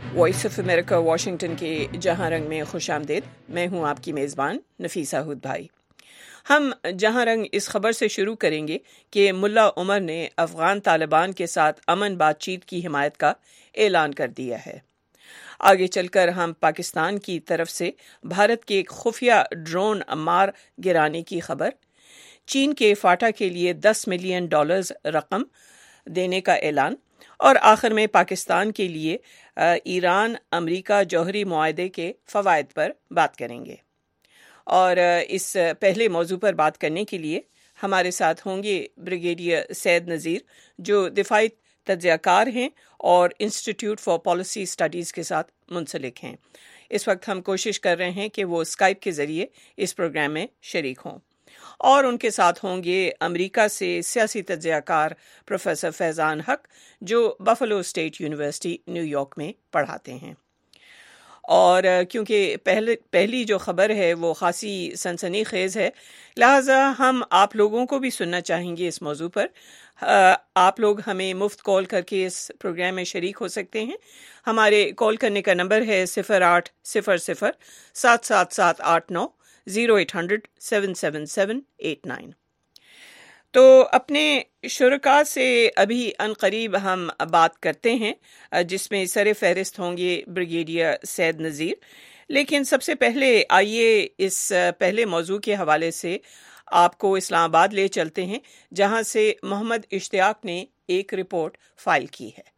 Voice of America Washington کے جہاں رنگ میں خوش آمدید. میں ہوں آپ کی میزبان نفیسہ ہود بھائی. ہم جہاں رنگ اس خبر سے شروع کریں گے کہ ملا عمر نے افغان طالبان کے ساتھ امن بات چیت کی حمایت کا اعلان کر دیا ہے. آگے چل کر ہم پاکستان کی طرف سے بھارت کے ایک خفیہ ڈرون مار گرانے کی خبر، چین کے فاٹا کے لیے $10 ملین رقم دینے کا اعلان، اور آخر میں پاکستان کے لیے ایران امریکہ جوہری معاہدے کے فوائد پر بات کریں گے. اور اس پہلے موضوع پر بات کرنے کے لیے ہمارے ساتھ ہوں گے بریگیڈیئر سید نذیر، جو دفاعی تجزیہ کار ہیں اور انسٹیٹیوٹ فار پالیسی اسٹڈیز کے ساتھ منسلک ہیں. اس وقت ہم کوشش کر رہے ہیں کہ وہ اسکائپ کے ذریعے اس پروگرام میں شریک ہوں. اور ان کے ساتھ ہوں گے امریکہ سے سیاسی تجزیہ کار پروفیسر فیضان حق، جو Buffalo State University New York میں پڑھاتے ہیں. اور کیونکہ پہلی جو خبر ہے وہ خاصی سنسنی خیز ہے، لہٰذا ہم آپ لوگوں کو بھی سننا چاہیں گے اس موضوع پر. آپ لوگ ہمیں مفت کال کر کے اس پروگرام میں شریک ہو سکتے ہیں. ہمارے کال کرنے کا نمبر ہے 0800-777-89 0800-777-89. تو اپنے شرکاء سے ابھی عنقریب ہم بات کرتے ہیں، جس میں سر فہرست ہوں گے بریگیڈیئر سید نذیر. لیکن سب سے پہلے آئیے اس پہلے موضوع کے حوالے سے آپ کو اسلام آباد لے چلتے ہیں، جہاں سے محمد اشتیاق نے ایک رپورٹ فائل کی ہے.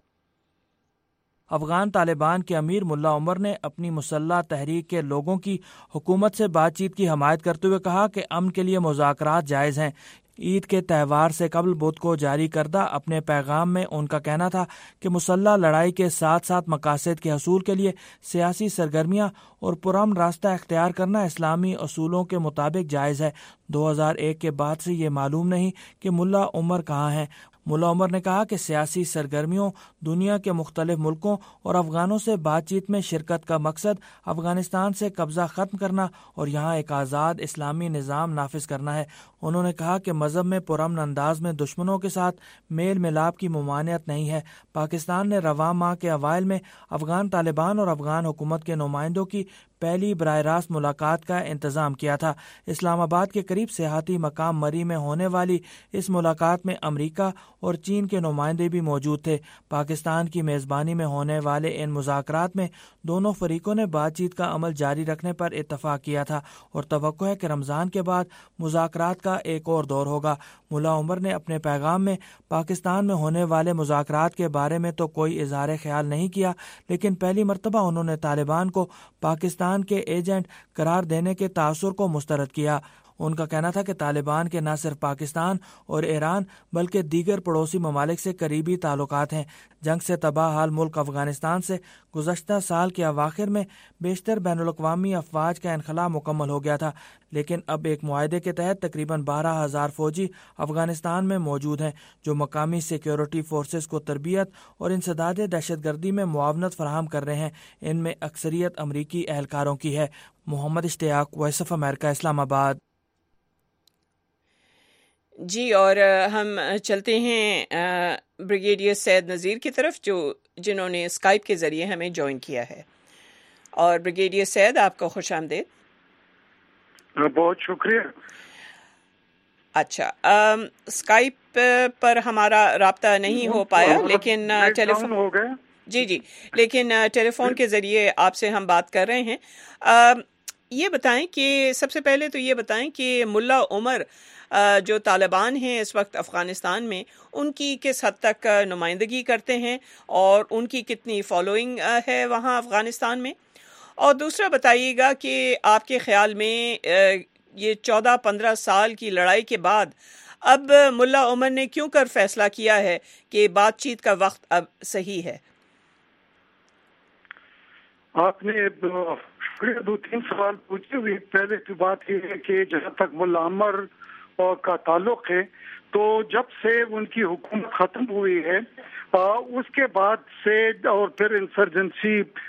افغان طالبان کے امیر ملا عمر نے اپنی مسلح تحریک کے لوگوں کی حکومت سے بات چیت کی حمایت کرتے ہوئے کہا کہ امن کے لیے مذاکرات جائز ہیں. عید کے تہوار سے قبل بدھ کو جاری کردہ اپنے پیغام میں ان کا کہنا تھا کہ مسلح لڑائی کے ساتھ ساتھ مقاصد کے حصول کے لیے سیاسی سرگرمیاں اور پرامن راستہ اختیار کرنا اسلامی اصولوں کے مطابق جائز ہے. 2001 کے بعد سے یہ معلوم نہیں کہ ملا عمر کہاں ہیں. ملا عمر نے کہا کہ سیاسی سرگرمیوں، دنیا کے مختلف ملکوں اور افغانوں سے بات چیت میں شرکت کا مقصد افغانستان سے قبضہ ختم کرنا اور یہاں ایک آزاد اسلامی نظام نافذ کرنا ہے. انہوں نے کہا کہ مذہب میں پرامن انداز میں دشمنوں کے ساتھ میل ملاپ کی ممانعت نہیں ہے. پاکستان نے رواں ماہ کے اوائل میں افغان طالبان اور افغان حکومت کے نمائندوں کی پہلی براہ راست ملاقات کا انتظام کیا تھا. اسلام آباد کے قریب سیاحتی مقام مری میں ہونے والی اس ملاقات میں امریکہ اور چین کے نمائندے بھی موجود تھے. پاکستان کی میزبانی میں ہونے والے ان مذاکرات میں دونوں فریقوں نے بات چیت کا عمل جاری رکھنے پر اتفاق کیا تھا اور توقع ہے کہ رمضان کے بعد مذاکرات کا ایک اور دور ہوگا. ملا عمر نے اپنے پیغام میں پاکستان میں ہونے والے مذاکرات کے بارے میں تو کوئی اظہار خیال نہیں کیا، لیکن پہلی مرتبہ انہوں نے طالبان کو پاکستان کے ایجنٹ قرار دینے کے تاثر کو مسترد کیا. ان کا کہنا تھا کہ طالبان کے نہ صرف پاکستان اور ایران بلکہ دیگر پڑوسی ممالک سے قریبی تعلقات ہیں. جنگ سے تباہ حال ملک افغانستان سے گزشتہ سال کے اواخر میں بیشتر بین الاقوامی افواج کا انخلاء مکمل ہو گیا تھا، لیکن اب ایک معاہدے کے تحت تقریباً 12,000 فوجی افغانستان میں موجود ہیں جو مقامی سیکیورٹی فورسز کو تربیت اور انسداد دہشت گردی میں معاونت فراہم کر رہے ہیں. ان میں اکثریت امریکی اہلکاروں کی ہے. محمد اشتیاق، وائس آف امریکہ، اسلام آباد. جی، اور ہم چلتے ہیں بریگیڈیئر سید نذیر کی طرف، جنہوں نے اسکائپ کے ذریعے ہمیں جوائن کیا ہے. اور بریگیڈیئر سید، آپ کو خوش آمدید. بہت شکریہ. اچھا، اسکائپ پر ہمارا رابطہ نہیں ہو پایا، لیکن ٹیلیفون ہو گیا. جی لیکن ٹیلی فون کے ذریعے آپ سے ہم بات کر رہے ہیں. یہ بتائیں کہ سب سے پہلے تو یہ بتائیں کہ ملا عمر جو طالبان ہیں اس وقت افغانستان میں، ان کی کس حد تک نمائندگی کرتے ہیں اور ان کی کتنی فالوئنگ ہے وہاں افغانستان میں. اور دوسرا بتائیے گا کہ آپ کے خیال میں یہ 14-15 سال کی لڑائی کے بعد اب ملا عمر نے کیوں کر فیصلہ کیا ہے کہ بات چیت کا وقت اب صحیح ہے؟ آپ نے شکریہ، 2-3 سوال پوچھے ہوئے. پہلے کی بات یہ ہے کہ جہاں تک ملا عمر کا تعلق ہے، تو جب سے ان کی حکومت ختم ہوئی ہے اس کے بعد سے اور پھر انسرجنسی